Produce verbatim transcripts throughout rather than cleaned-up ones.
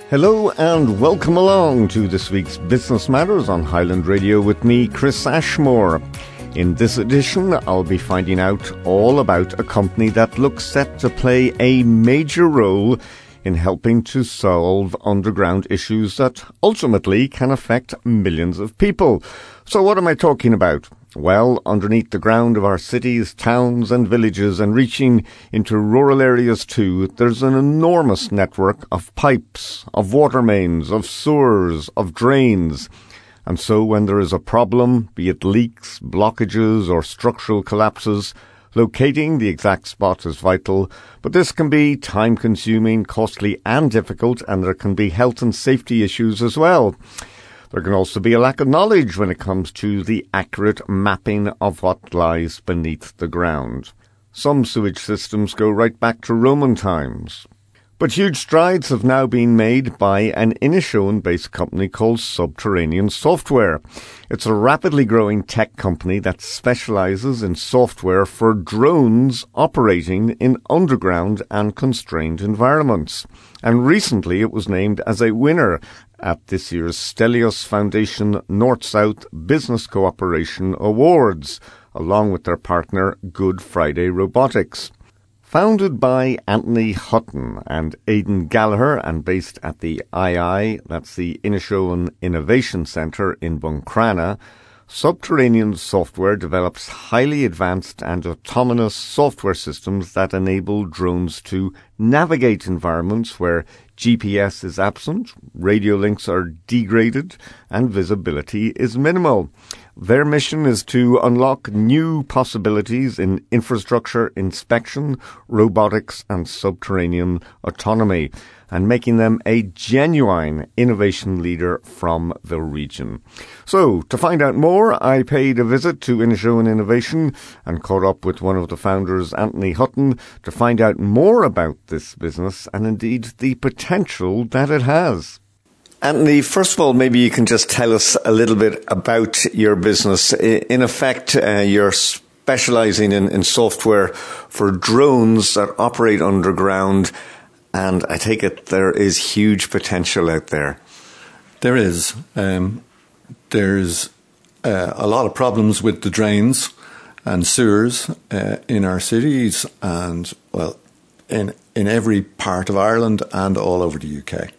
Hello and welcome along to this week's Business Matters on Highland Radio with me, Chris Ashmore. In this edition, I'll be finding out all about a company that looks set to play a major role in helping to solve underground issues that ultimately can affect millions of people. So what am I talking about? Well, underneath the ground of our cities, towns and villages and reaching into rural areas too, there's an enormous network of pipes, of water mains, of sewers, of drains. And so when there is a problem, be it leaks, blockages or structural collapses, locating the exact spot is vital, but this can be time-consuming, costly and difficult, and there can be health and safety issues as well. There can also be a lack of knowledge when it comes to the accurate mapping of what lies beneath the ground. Some sewage systems go right back to Roman times. But huge strides have now been made by an Inishowen-based company called Subterranean Software. It's a rapidly growing tech company that specializes in software for drones operating in underground and constrained environments. And recently it was named as a winner at this year's Stelios Foundation North-South Business Cooperation Awards, along with their partner Good Friday Robotics. Founded by Anthony Hutton and Aidan Gallagher and based at the I I, that's the Inishowen Innovation Centre in Buncrana, Subterranean Software develops highly advanced and autonomous software systems that enable drones to navigate environments where G P S is absent, radio links are degraded, and visibility is minimal. Their mission is to unlock new possibilities in infrastructure inspection, robotics, and subterranean autonomy, and making them a genuine innovation leader from the region. So, to find out more, I paid a visit to Inishowen Innovation and caught up with one of the founders, Anthony Hutton, to find out more about this business and indeed the potential that it has. Anthony, first of all, maybe you can just tell us a little bit about your business. In effect, uh, you're specializing in, in software for drones that operate underground, and I take it there is huge potential out there. There is. Um, there's uh, a lot of problems with the drains and sewers uh, in our cities and, well, in, in every part of Ireland and all over the U K.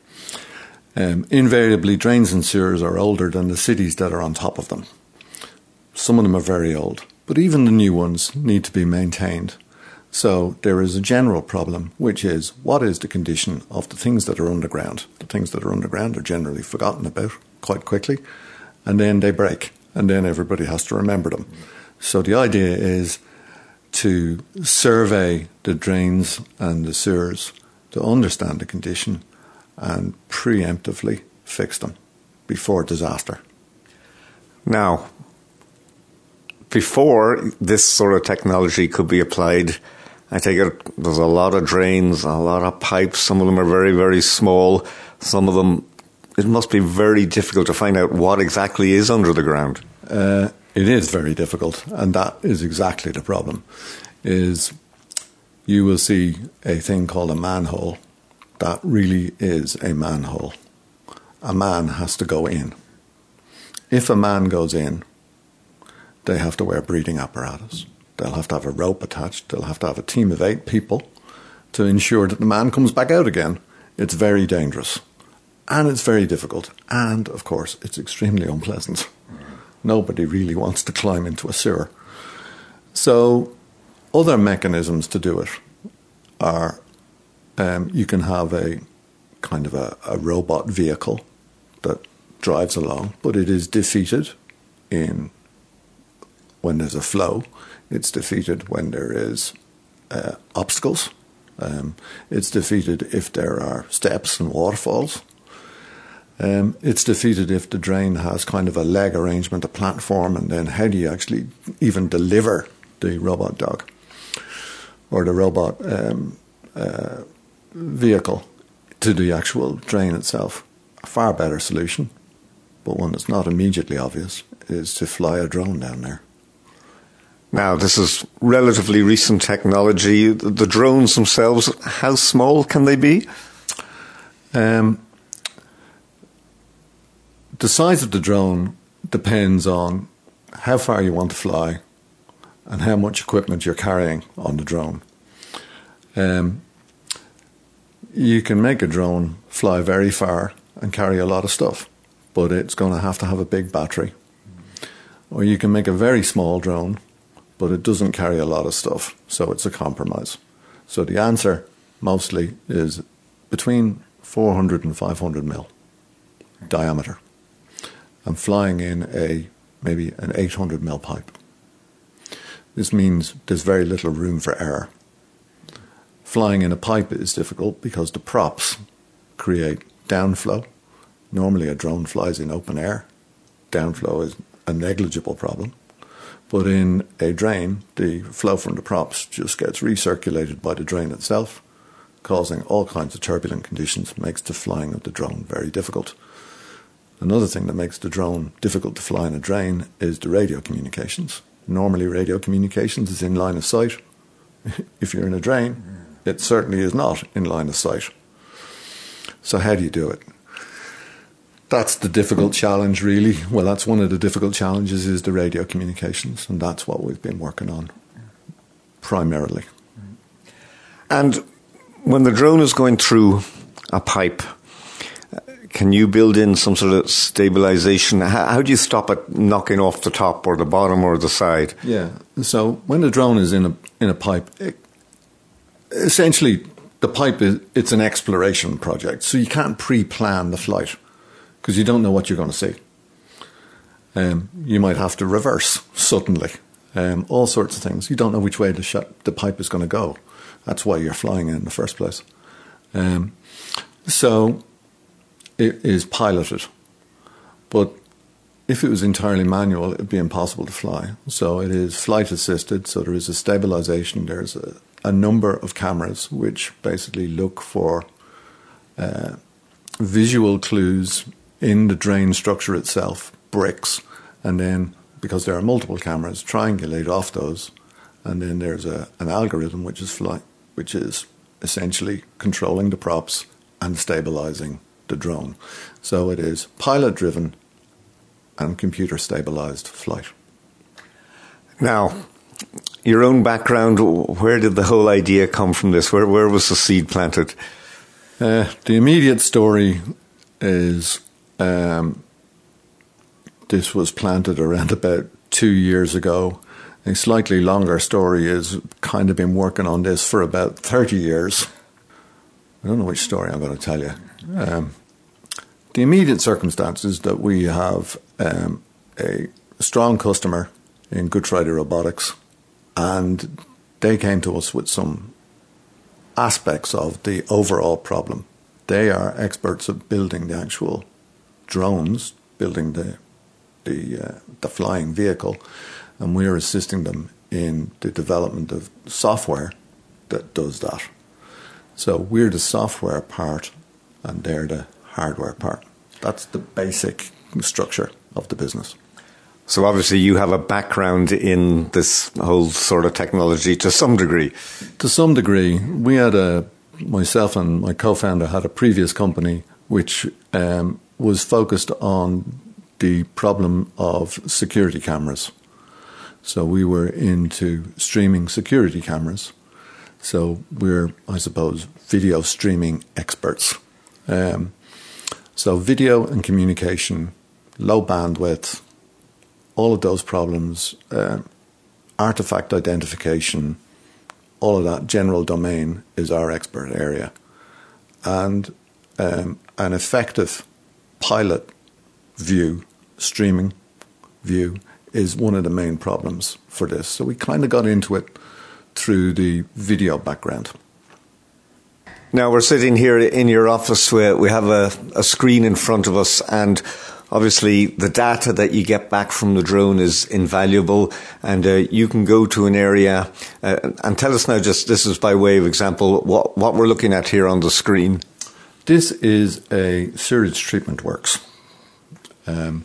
Um, invariably, drains and sewers are older than the cities that are on top of them. Some of them are very old, but even the new ones need to be maintained. So there is a general problem, which is what is the condition of the things that are underground? The things that are underground are generally forgotten about quite quickly, and then they break, and then everybody has to remember them. So the idea is to survey the drains and the sewers to understand the condition and preemptively fix them before disaster. Now, before this sort of technology could be applied, I take it there's a lot of drains, a lot of pipes. Some of them are very, very small. Some of them, it must be very difficult to find out what exactly is under the ground. Uh, it is very difficult, and that is exactly the problem, is you will see a thing called a manhole. That really is a manhole. A man has to go in. If a man goes in, they have to wear breathing apparatus. They'll have to have a rope attached. They'll have to have a team of eight people to ensure that the man comes back out again. It's very dangerous. And it's very difficult. And, of course, it's extremely unpleasant. Nobody really wants to climb into a sewer. So, other mechanisms to do it are Um, you can have a kind of a, a robot vehicle that drives along, but it is defeated in when there's a flow. It's defeated when there is uh, obstacles. Um, it's defeated if there are steps and waterfalls. Um, it's defeated if the drain has kind of a leg arrangement, a platform, and then how do you actually even deliver the robot dog or the robot um, uh, vehicle to the actual drain itself. A far better solution, but one that's not immediately obvious, is to fly a drone down there. Now, this is relatively recent technology. The drones themselves, how small can they be? Um, the size of the drone depends on how far you want to fly and how much equipment you're carrying on the drone. Um, you can make a drone fly very far and carry a lot of stuff, but it's going to have to have a big battery. Or you can make a very small drone, but it doesn't carry a lot of stuff, so it's a compromise. So the answer mostly is between four hundred and five hundred mil diameter, and flying in a maybe an eight hundred mil pipe. This means there's very little room for error. Flying in a pipe is difficult because the props create downflow. Normally a drone flies in open air. Downflow is a negligible problem. But in a drain, the flow from the props just gets recirculated by the drain itself, causing all kinds of turbulent conditions, makes the flying of the drone very difficult. Another thing that makes the drone difficult to fly in a drain is the radio communications. Normally radio communications is in line of sight. If you're in a drain, it certainly is not in line of sight. So how do you do it? That's the difficult challenge, really. Well, that's one of the difficult challenges, is the radio communications, and that's what we've been working on primarily. And when the drone is going through a pipe, can you build in some sort of stabilization? How, how do you stop it knocking off the top or the bottom or the side? Yeah, so when the drone is in a in a pipe, it, essentially the pipe is it's an exploration project, so you can't pre-plan the flight because you don't know what you're going to see. Um, you might have to reverse suddenly, um, all sorts of things. You don't know which way the, sh- the pipe is going to go. That's why you're flying it in the first place. Um, so it is piloted. But if it was entirely manual, it would be impossible to fly. So it is flight assisted, so there is a stabilization. There's a, a number of cameras which basically look for uh, visual clues in the drain structure itself, bricks, and then, because there are multiple cameras, triangulate off those, and then there's a, an algorithm which is fly, which is essentially controlling the props and stabilizing the drone. So it is pilot-driven and computer-stabilized flight. Now, your own background, where did the whole idea come from this? Where, where was the seed planted? Uh, the immediate story is um, this was planted around about two years ago. A slightly longer story is kind of been working on this for about thirty years. I don't know which story I'm going to tell you. Um, the immediate circumstances that we have um, a strong customer in Good Friday Robotics, and they came to us with some aspects of the overall problem. They are experts at building the actual drones, building the the, uh, the flying vehicle, and we're assisting them in the development of software that does that. So we're the software part, and they're the hardware part. That's the basic structure of the business. So obviously you have a background in this whole sort of technology to some degree. To some degree. We had a, myself and my co-founder had a previous company which um, was focused on the problem of security cameras. So we were into streaming security cameras. So we're, I suppose, video streaming experts. Um, so video and communication, low bandwidth, all of those problems, uh, artifact identification, all of that general domain is our expert area. And um, an effective pilot view, streaming view, is one of the main problems for this. So we kind of got into it through the video background. Now we're sitting here in your office where we have a, a screen in front of us, and obviously the data that you get back from the drone is invaluable, and uh, you can go to an area uh, and tell us now, just this is by way of example, what, what we're looking at here on the screen. This is a sewage treatment works. Um,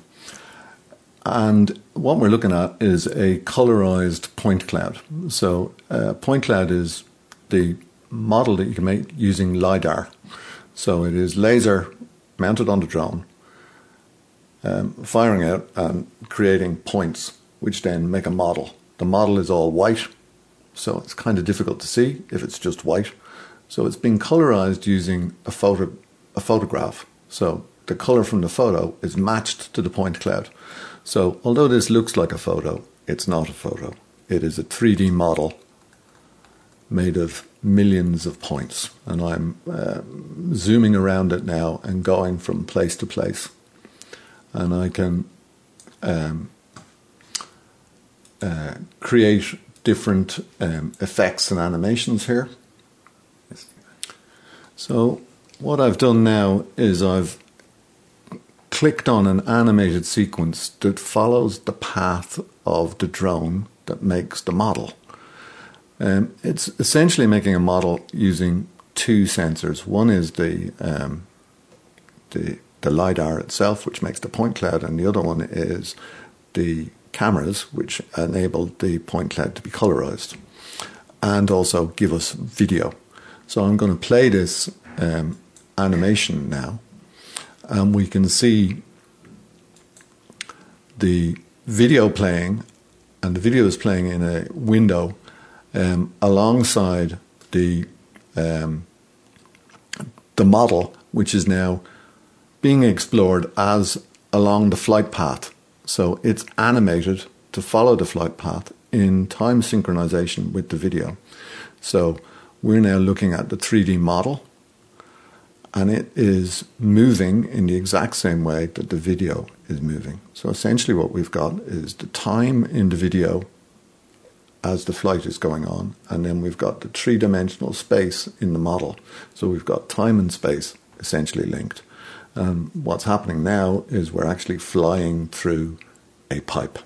and what we're looking at is a colorized point cloud. So uh, point cloud is the model that you can make using LiDAR. So it is laser mounted on the drone, um, firing out and creating points, which then make a model. The model is all white, so it's kind of difficult to see if it's just white. So it's been colorized using a photo, a photograph. So the color from the photo is matched to the point cloud. So although this looks like a photo, it's not a photo. It is a three D model made of millions of points. And I'm uh, zooming around it now and going from place to place. And I can um, uh, create different um, effects and animations here. So what I've done now is I've clicked on an animated sequence that follows the path of the drone that makes the model. Um, it's essentially making a model using two sensors. One is the, um, the the LiDAR itself, which makes the point cloud, and the other one is the cameras, which enable the point cloud to be colorized and also give us video. So I'm going to play this um, animation now, and we can see the video playing, and the video is playing in a window um, alongside the um, the model, which is now being explored as along the flight path. So it's animated to follow the flight path in time synchronization with the video. So we're now looking at the three D model, and it is moving in the exact same way that the video is moving. So essentially what we've got is the time in the video as the flight is going on, and then we've got the three-dimensional space in the model. So we've got time and space essentially linked. And what's happening now is we're actually flying through a pipe.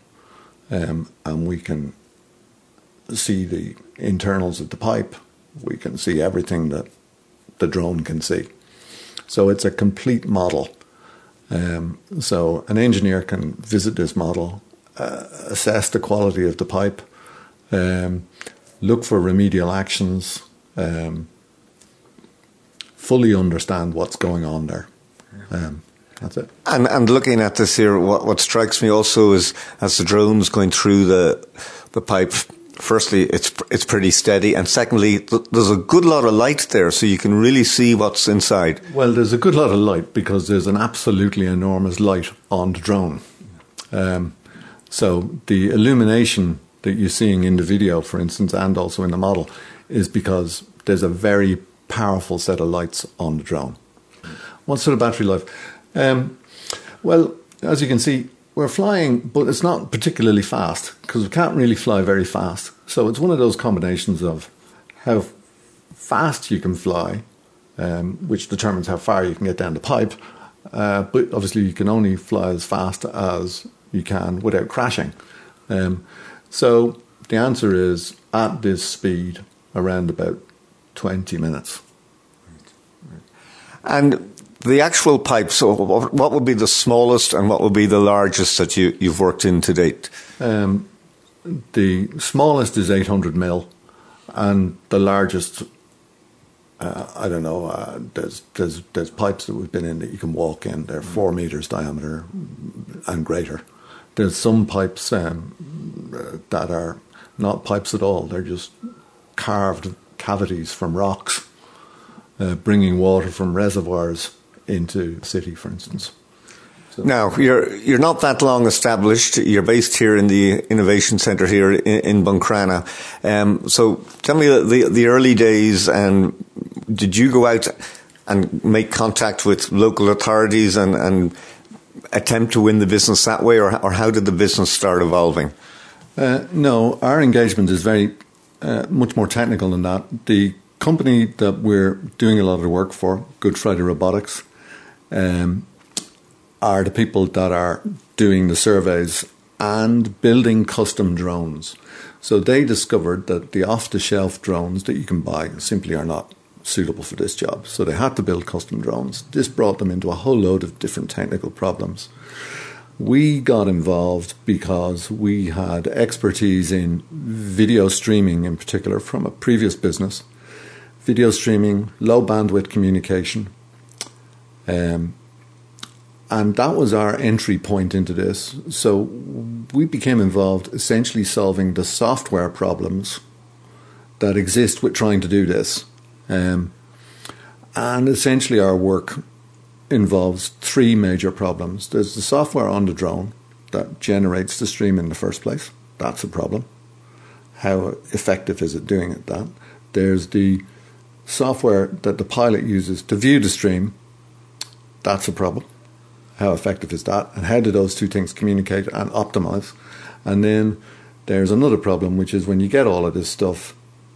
Um, and we can see the internals of the pipe. We can see everything that the drone can see. So it's a complete model. Um, so an engineer can visit this model, uh, assess the quality of the pipe, um, look for remedial actions, um, fully understand what's going on there. Um, that's it. And and looking at this here, what, what strikes me also is as the drone's going through the the pipe, firstly, it's it's pretty steady, and secondly, th- there's a good lot of light there, so you can really see what's inside. Well, there's a good lot of light because there's an absolutely enormous light on the drone. Um, so the illumination that you're seeing in the video, for instance, and also in the model, is because there's a very powerful set of lights on the drone. What sort of battery life? Um, well, as you can see, we're flying, but it's not particularly fast because we can't really fly very fast. So it's one of those combinations of how fast you can fly, um, which determines how far you can get down the pipe. Uh, but obviously you can only fly as fast as you can without crashing. Um, so the answer is at this speed, around about twenty minutes. And the actual pipe, so what would be the smallest and what would be the largest that you, you've worked in to date? Um, the smallest is eight hundred mil, and the largest, uh, I don't know, uh, there's, there's, there's pipes that we've been in that you can walk in. They're four metres diameter and greater. There's some pipes um, that are not pipes at all. They're just carved cavities from rocks, uh, bringing water from reservoirs into the city, for instance. So, now, you're you're not that long established. You're based here in the Innovation Centre here in, in Buncrana. Um, so tell me the, the early days, and did you go out and make contact with local authorities and, and attempt to win the business that way, or, or how did the business start evolving? Uh, no, our engagement is very uh, much more technical than that. The company that we're doing a lot of the work for, Good Friday Robotics, um, are the people that are doing the surveys and building custom drones. So they discovered that the off-the-shelf drones that you can buy simply are not suitable for this job. So they had to build custom drones. This brought them into a whole load of different technical problems. We got involved because we had expertise in video streaming in particular from a previous business. Video streaming, low bandwidth communication, um, and that was our entry point into this. So we became involved essentially solving the software problems that exist with trying to do this. Um, and essentially our work involves three major problems. There's the software on the drone that generates the stream in the first place. That's a problem. How effective is it doing it that? There's the software that the pilot uses to view the stream. That's a problem. How effective is that? And how do those two things communicate and optimize? And then there's another problem, which is when you get all of this stuff,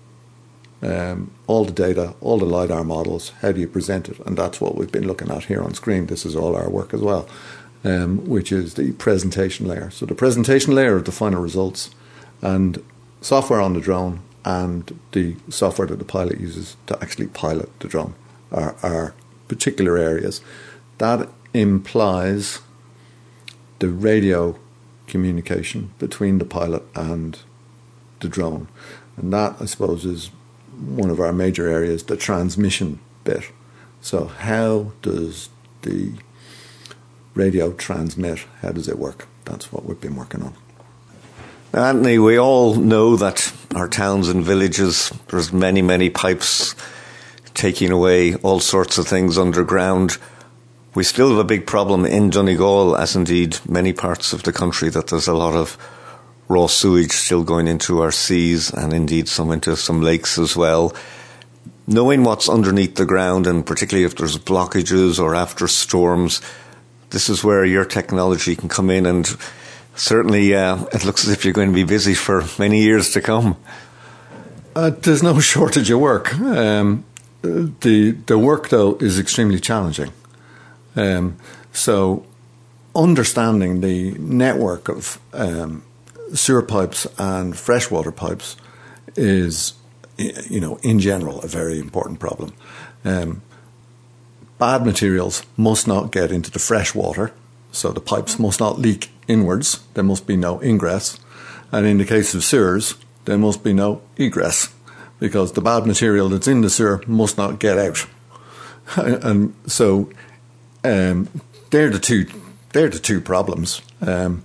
um, all the data, all the LiDAR models, how do you present it? And that's what we've been looking at here on screen. This is all our work as well, um, which is the presentation layer. So the presentation layer of the final results and software on the drone and the software that the pilot uses to actually pilot the drone are, are particular areas. That implies the radio communication between the pilot and the drone. And that, I suppose, is one of our major areas, the transmission bit. So how does the radio transmit? How does it work? That's what we've been working on. Anthony, we all know that our towns and villages, there's many, many pipes taking away all sorts of things underground. We still have a big problem in Donegal, as indeed many parts of the country, that there's a lot of raw sewage still going into our seas and indeed some into some lakes as well. Knowing what's underneath the ground, and particularly if there's blockages or after storms, this is where your technology can come in, and certainly uh, it looks as if you're going to be busy for many years to come. Uh, there's no shortage of work. Um, the the work, though, is extremely challenging. Um, so understanding the network of um, sewer pipes and freshwater pipes is, you know, in general, a very important problem. Um, bad materials must not get into the fresh water, so the pipes must not leak inwards. There must be no ingress. And in the case of sewers, there must be no egress, because the bad material that's in the sewer must not get out. And so um, they're the two they're the two problems. Um,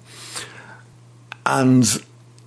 and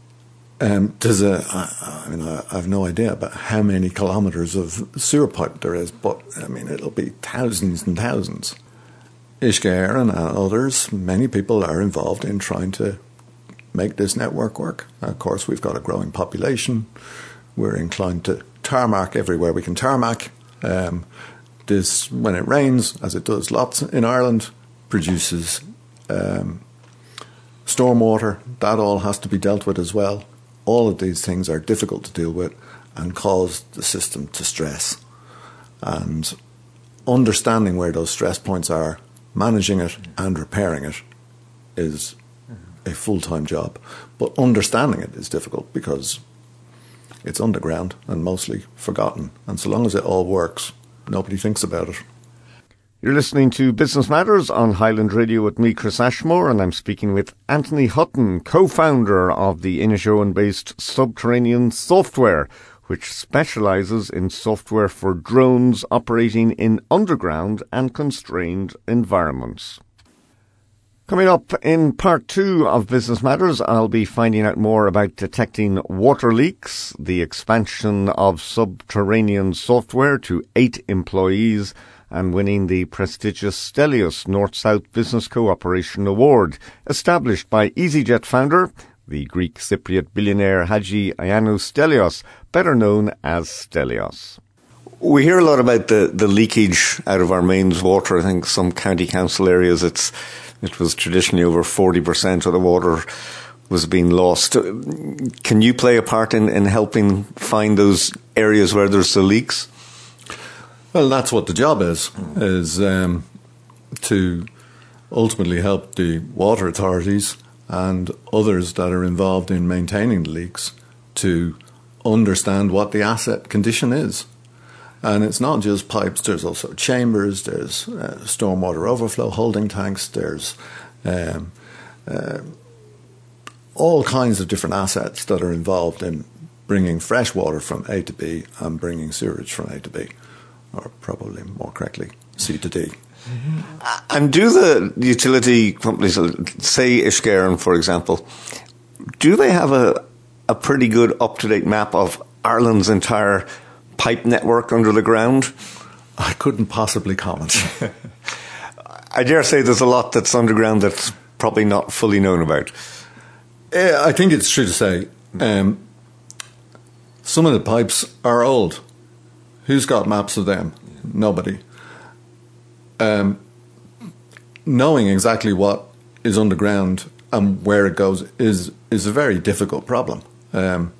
um, there's a I, I mean I, I have no idea about how many kilometres of sewer pipe there is, but I mean it'll be thousands and thousands. Uisce Éireann and others, many people are involved in trying to make this network work. Of course, we've got a growing population. We're inclined to tarmac everywhere we can tarmac. Um, this, when it rains, as it does lots in Ireland, produces um, stormwater. That all has to be dealt with as well. All of these things are difficult to deal with and cause the system to stress. And understanding where those stress points are, managing it and repairing it is a full-time job. But understanding it is difficult because it's underground and mostly forgotten. And so long as it all works, nobody thinks about it. You're listening to Business Matters on Highland Radio with me, Chris Ashmore, and I'm speaking with Anthony Hutton, co-founder of the Inishowen-based Subterranean Software, which specialises in software for drones operating in underground and constrained environments. Coming up in part two of Business Matters, I'll be finding out more about detecting water leaks, the expansion of Subterranean Software to eight employees, and winning the prestigious Stelios North-South Business Cooperation Award, established by EasyJet founder, the Greek Cypriot billionaire Hadji Ioannou Stelios, better known as Stelios. We hear a lot about the, the leakage out of our mains water. I think some county council areas, it's it was traditionally over forty percent of the water was being lost. Can you play a part in, in helping find those areas where there's the leaks? Well, that's what the job is, is um, to ultimately help the water authorities and others that are involved in maintaining the leaks to understand what the asset condition is. And it's not just pipes, there's also chambers, there's uh, stormwater overflow holding tanks, there's um, uh, all kinds of different assets that are involved in bringing fresh water from A to B and bringing sewage from A to B, or probably more correctly, C to D. And do the utility companies, say Ishgaren, for example, do they have a, a pretty good up-to-date map of Ireland's entire pipe network under the ground? I couldn't possibly comment. I dare say there's a lot that's underground that's probably not fully known about. Uh, I think it's true to say um, some of the pipes are old. Who's got maps of them? Nobody. Um, knowing exactly what is underground and where it goes is is a very difficult problem. Um,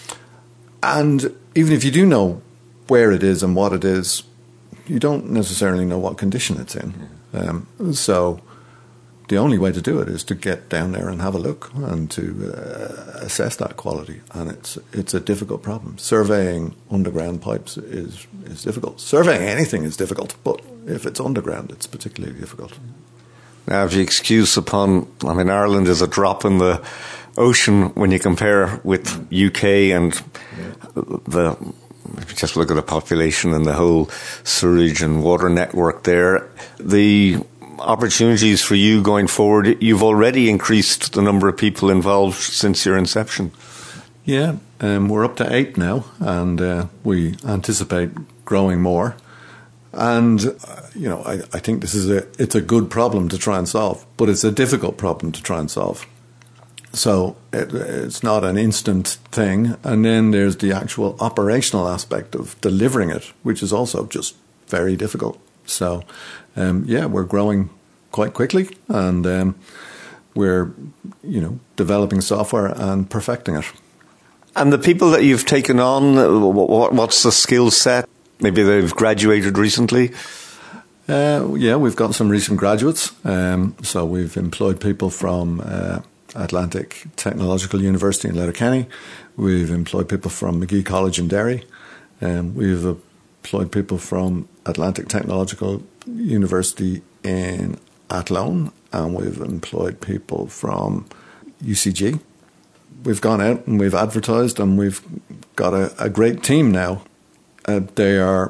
and even if you do know where it is and what it is, you don't necessarily know what condition it's in. Um, so the only way to do it is to get down there and have a look and to uh, assess that quality. And it's it's a difficult problem. Surveying underground pipes is is difficult. Surveying anything is difficult, but if it's underground, it's particularly difficult. Now, if you excuse upon, I mean, Ireland is a drop in the ocean when you compare with U K and the, if you just look at the population and the whole sewage and water network there, the opportunities for you going forward, you've already increased the number of people involved since your inception. Yeah, um, we're up to eight now, and uh, we anticipate growing more. And, uh, you know, I, I think this is a, it's a good problem to try and solve, but it's a difficult problem to try and solve. So it, it's not an instant thing. And then there's the actual operational aspect of delivering it, which is also just very difficult. So, um, yeah, we're growing quite quickly, and um, we're, you know, developing software and perfecting it. And the people that you've taken on, what's the skill set? Maybe they've graduated recently? Uh, yeah, we've got some recent graduates. Um, so we've employed people from uh, Atlantic Technological University in Letterkenny. We've employed people from Magee College in Derry. Um, we've employed people from Atlantic Technological University in Athlone. And we've employed people from U C G. We've gone out and we've advertised, and we've got a, a great team now. Uh, they are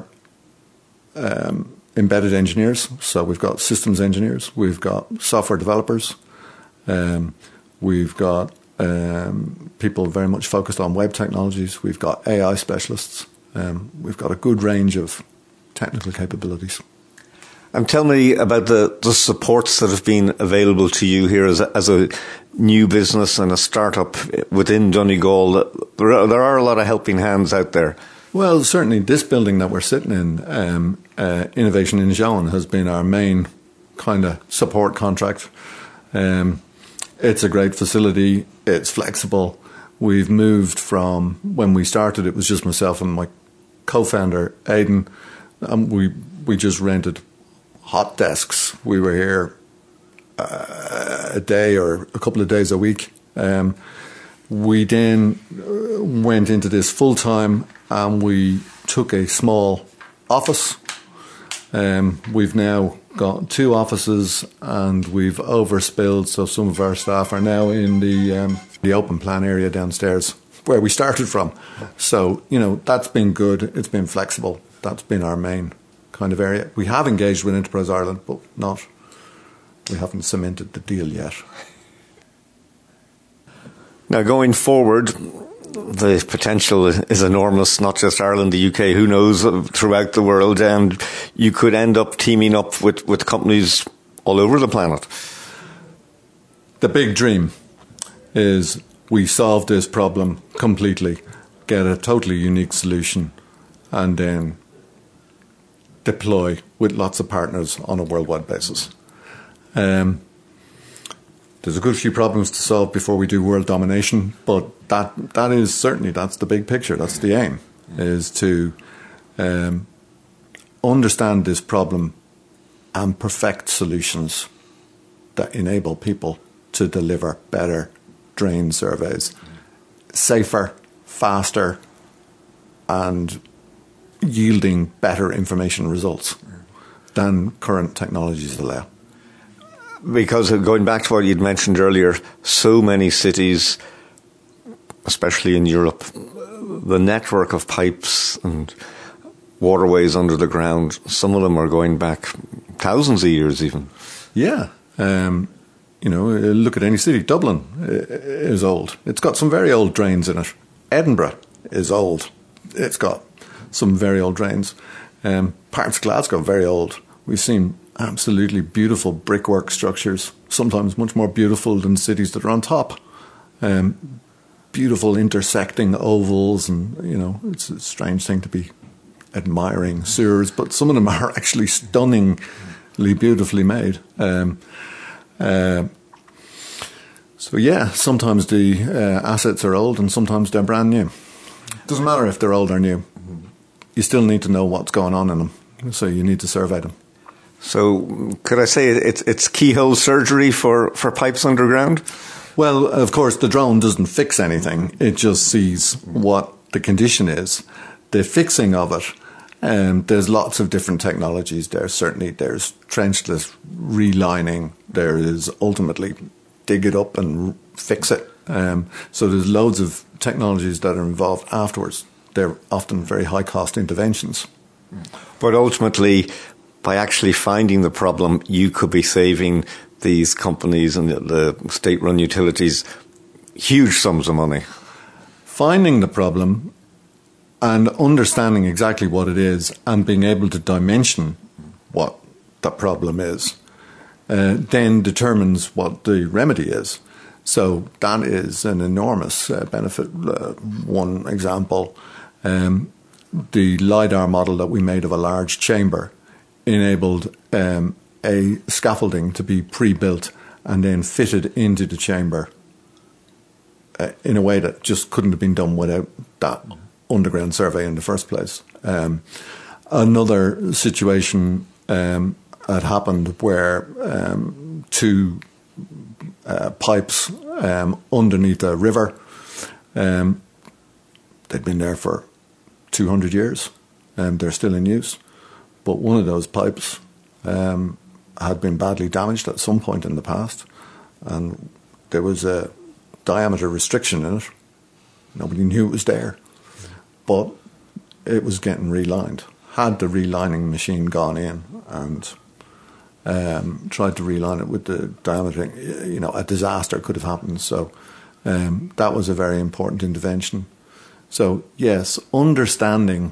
um, embedded engineers, so we've got systems engineers, we've got software developers, um, we've got um, people very much focused on web technologies, we've got A I specialists, um, we've got a good range of technical capabilities. And tell me about the, the supports that have been available to you here as a, as a new business and a startup within Donegal. There are, there are a lot of helping hands out there. Well, certainly this building that we're sitting in, um, uh, Innovation in Joan, has been our main kind of support contract. Um, it's a great facility. It's flexible. We've moved from, when we started, it was just myself and my co-founder, Aidan. Um, we, we just rented hot desks. We were here uh, a day or a couple of days a week. Um, we then went into this full-time, and we took a small office. Um, we've now got two offices, and we've overspilled, so some of our staff are now in the um, the open plan area downstairs where we started from. So, you know, that's been good. It's been flexible. That's been our main kind of area. We have engaged with Enterprise Ireland, but not, we haven't cemented the deal yet. Now, going forward, the potential is enormous, not just Ireland, the U K, who knows, throughout the world, and you could end up teaming up with, with companies all over the planet. The big dream is we solve this problem completely, get a totally unique solution, and then deploy with lots of partners on a worldwide basis. Um, There's a good few problems to solve before we do world domination, but that that is certainly, that's the big picture. That's the aim, is to um, understand this problem and perfect solutions that enable people to deliver better drain surveys, safer, faster, and yielding better information results than current technologies allow. Because going back to what you'd mentioned earlier, so many cities, especially in Europe, the network of pipes and waterways under the ground. Some of them are going back thousands of years even. Yeah. Um, you know, look at any city. Dublin is old. It's got some very old drains in it. Edinburgh is old. It's got some very old drains. Um, parts of Glasgow, very old. We've seen absolutely beautiful brickwork structures, sometimes much more beautiful than cities that are on top. Um, beautiful intersecting ovals, and, you know, it's a strange thing to be admiring sewers, but some of them are actually stunningly beautifully made. Um, uh, so, yeah, sometimes the uh, assets are old and sometimes they're brand new. Doesn't matter if they're old or new. You still need to know what's going on in them, so you need to survey them. So, could I say it's it's keyhole surgery for, for pipes underground? Well, of course, the drone doesn't fix anything. It just sees what the condition is. The fixing of it, um, there's lots of different technologies there. Certainly, there's trenchless relining. There is ultimately dig it up and fix it. Um, so there's loads of technologies that are involved afterwards. They're often very high-cost interventions. But ultimately, by actually finding the problem, you could be saving these companies and the state-run utilities huge sums of money. Finding the problem and understanding exactly what it is and being able to dimension what the problem is uh, then determines what the remedy is. So that is an enormous uh, benefit. Uh, one example, um, the LiDAR model that we made of a large chamber enabled um, a scaffolding to be pre-built and then fitted into the chamber uh, in a way that just couldn't have been done without that underground survey in the first place. Um, another situation um, had happened where um, two uh, pipes um, underneath a river, um, they'd been there for two hundred years and they're still in use. But one of those pipes um, had been badly damaged at some point in the past, and there was a diameter restriction in it. Nobody knew it was there, but it was getting relined. Had the relining machine gone in and um, tried to reline it with the diameter, you know, a disaster could have happened. So um, that was a very important intervention. So yes, understanding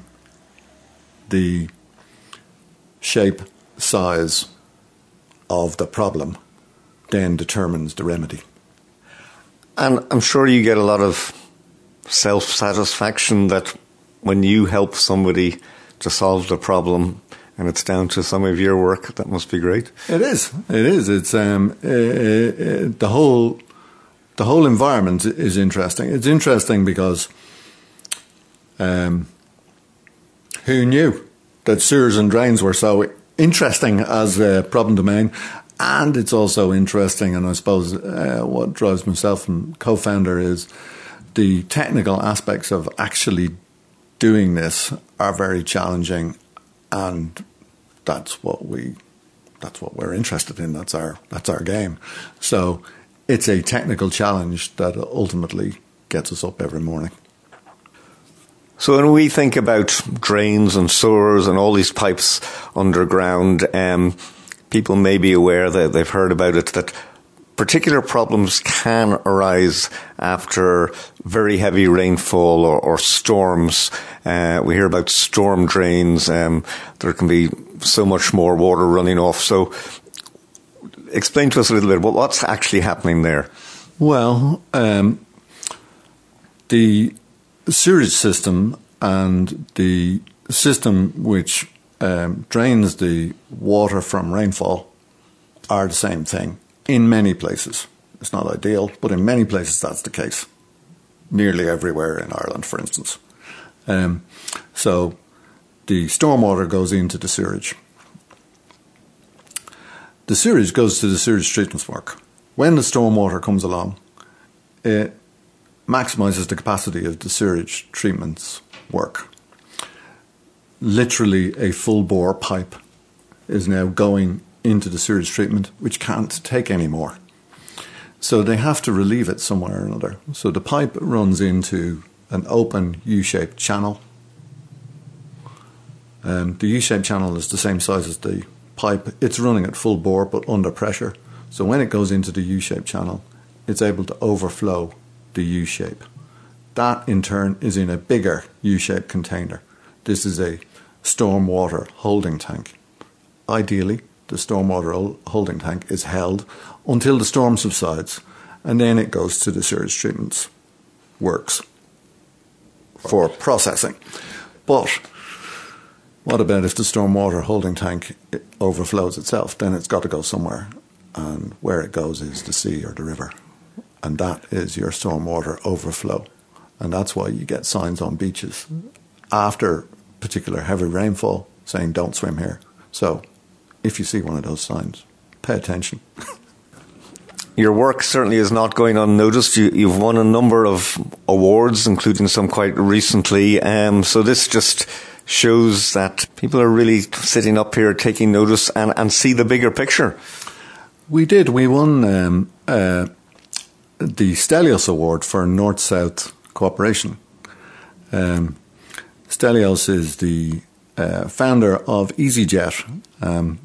the shape, size of the problem then determines the remedy. And I'm sure you get a lot of self-satisfaction that when you help somebody to solve the problem and it's down to some of your work, that must be great. It is. It is. It's um, uh, uh, the whole the whole environment is interesting. It's interesting because um, who knew that sewers and drains were so interesting as a problem domain? And it's also interesting, and I suppose uh, what drives myself and co-founder is the technical aspects of actually doing this are very challenging, and that's what we that's what we're interested in. That's our that's our game. So it's a technical challenge that ultimately gets us up every morning. So when we think about drains and sewers and all these pipes underground, um, people may be aware that they've heard about it, that particular problems can arise after very heavy rainfall or, or storms. Uh, we hear about storm drains. Um, there can be so much more water running off. So explain to us a little bit, what's actually happening there? Well, um, the sewage system and the system which um, drains the water from rainfall are the same thing in many places. It's not ideal, but in many places that's the case. Nearly everywhere in Ireland, for instance. Um, so the stormwater goes into the sewage. The sewage goes to the sewage treatment work. When the stormwater comes along, it maximises the capacity of the sewage treatment's work. Literally a full bore pipe is now going into the sewage treatment, which can't take any more. So they have to relieve it somewhere or another. So the pipe runs into an open U-shaped channel. Um, the U-shaped channel is the same size as the pipe. It's running at full bore but under pressure. So when it goes into the U-shaped channel, it's able to overflow the U-shape. That in turn is in a bigger U-shaped container. This is a stormwater holding tank. Ideally, the stormwater holding tank is held until the storm subsides, and then it goes to the sewage treatment works for processing. But what about if the stormwater holding tank overflows itself? Then it's got to go somewhere, and where it goes is the sea or the river, and that is your stormwater overflow. And that's why you get signs on beaches after particular heavy rainfall saying don't swim here. So if you see one of those signs, pay attention. Your work certainly is not going unnoticed. You, you've won a number of awards, including some quite recently. Um, so this just shows that people are really sitting up here taking notice and, and see the bigger picture. We did. We won um, uh, the Stelios Award for North-South Cooperation. Um, Stelios is the uh, founder of EasyJet, um,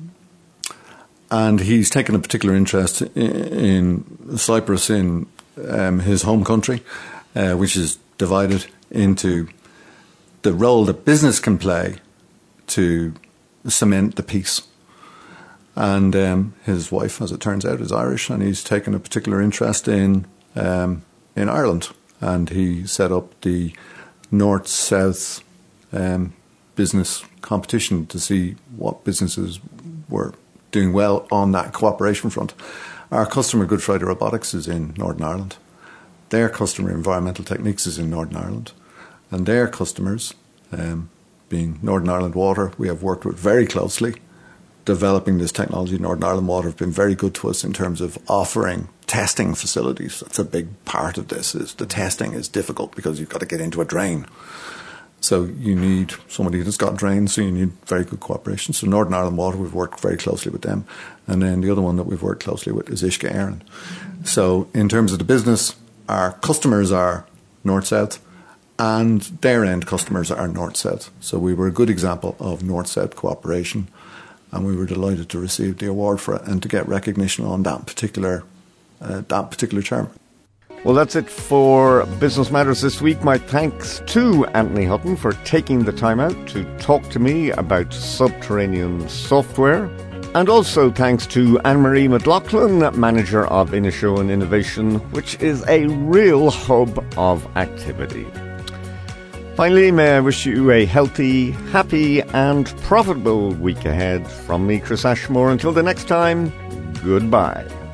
and he's taken a particular interest in, in Cyprus, in um, his home country, uh, which is divided into the role that business can play to cement the peace. And um, his wife, as it turns out, is Irish, and he's taken a particular interest in um, in Ireland. And he set up the North-South um, business competition to see what businesses were doing well on that cooperation front. Our customer, Good Friday Robotics, is in Northern Ireland. Their customer, Environmental Techniques, is in Northern Ireland. And their customers, um, being Northern Ireland Water, we have worked with very closely. Developing this technology, Northern Ireland Water have been very good to us in terms of offering testing facilities. That's a big part of this. Is the testing is difficult because you've got to get into a drain. So you need somebody that's got drains, so you need very good cooperation. So Northern Ireland Water, we've worked very closely with them. And then the other one that we've worked closely with is Uisce Éireann. So in terms of the business, our customers are North-South, and their end customers are North-South. So we were a good example of North-South cooperation, and we were delighted to receive the award for it and to get recognition on that particular uh, that particular term. Well, that's it for Business Matters this week. My thanks to Anthony Hutton for taking the time out to talk to me about subterranean software. And also thanks to Anne-Marie McLaughlin, Manager of Inishowen Innovation, which is a real hub of activity. Finally, may I wish you a healthy, happy and profitable week ahead. From me, Chris Ashmore. Until the next time, goodbye.